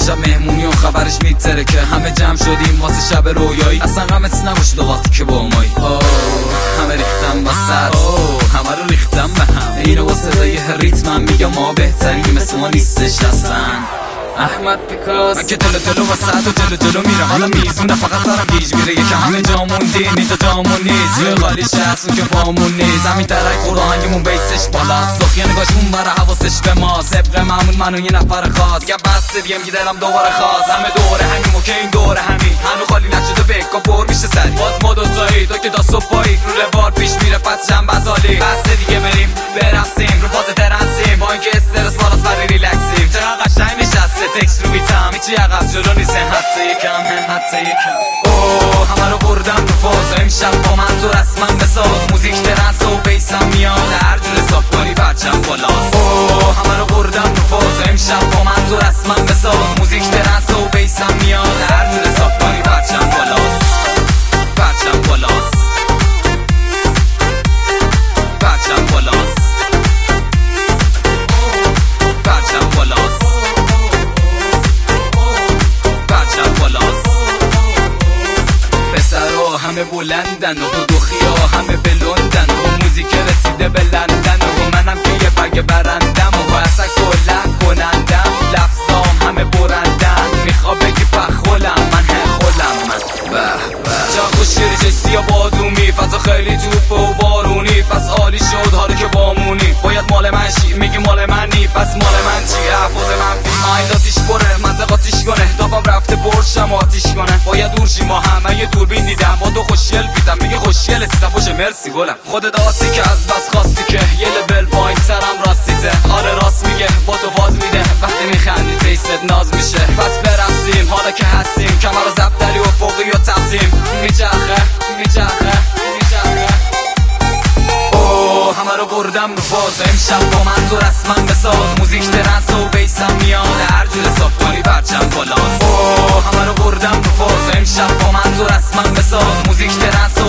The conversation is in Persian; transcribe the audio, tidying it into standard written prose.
امشب مهمونی و خبرش میتره که همه جمع شدیم واسه شب رویایی. اصلا غمت نباشید وقتی که با مایی. همه ریختم وسط، همه رو ریختم به هم. اینو با صدای ریتمم میگم ما بهترین مثل ما نیستش اصلا. احمد پیکاس من که دلو وسط و جلو میرم. حالا میزونه فقط سرم گیج میره. یکم همه جامون دین اینجا جامون نیست. روی خالی شخصون که پامون نیست. همین ترک خورد آهنگمون بیسش بالاست. سخیه نگاهشون بره حواسش به ما. سبق معمول منو یه نفر خاص. دیگه بسته دیگه میگه دلم دوباره خواست. همه دوره همیم و که این دوره همین. هنو خالی نشده بکا پر میشه سری. باز ما دوتایی تو که تا صبح پایی. رو لبار پیش میره پس جنب بزالی. بسته دیگه بریم برقصیم رو باز ترنسیم. با اینکه استرس بالاست ولی ریلکسیم. چقدر قشنگ نشسته تکس رو بیتم. هیچی عقب جلو نیست حتی یکم. همه رو بردم رو فاز. امشب با من تو رسما بساز. موزیک ترنس و بیسم میاد. هر جور حساب کنی بچم بالاست. همه رو بردم رو فاز. امشب با من تو رسما بساز. موزیک ترنس و بیسم میاد. هر جور حساب کنی بچم بالاست. بچم بالاست. بچم بالاست. بچم بالاست. بچم بالاست. پسرها همه بلندن و دوخیا همه بلندن و موزیک رسیده به لندن و منم که یه بگ برندم و اصلا کلن کنندم. لفظام همه برندن. میخوا بگی پخولم من هخولم من. جا خوشگلی جسی و بادومی. فضا خیلی توپ و بارونی. پس عالی شد حالی که بامونی. باید مال من شی میگی مال منی. پس مال من چی؟ احفاظ منفی ماینداتیش بره. منطقاتیش کنه دابم رفته برشم آتیش کنه. باید دور شی ما همه یه دوربین دیدم. با تو خوشگل بیدم میگه خوشگل سیدم باشه مرسی گلم. خود داستی که از بس خواستی که یه لبل پایین سرم راستیته. آره راست میگه با تو باز میده. وقتی میخندی فیست ناز میشه. پس برقصیم حالا که هستیم. کمر زب دلی و فوقی و تقسیم. میچرخه همه رو بردم رو فاز. امشب با من تو رسما بساز. موزیک ترنس و بیسم میاد. هر جور حساب کنی بچم بالاست. همه رو بردم رو فاز. امشب با من تو رسما بساز. موزیک ترنس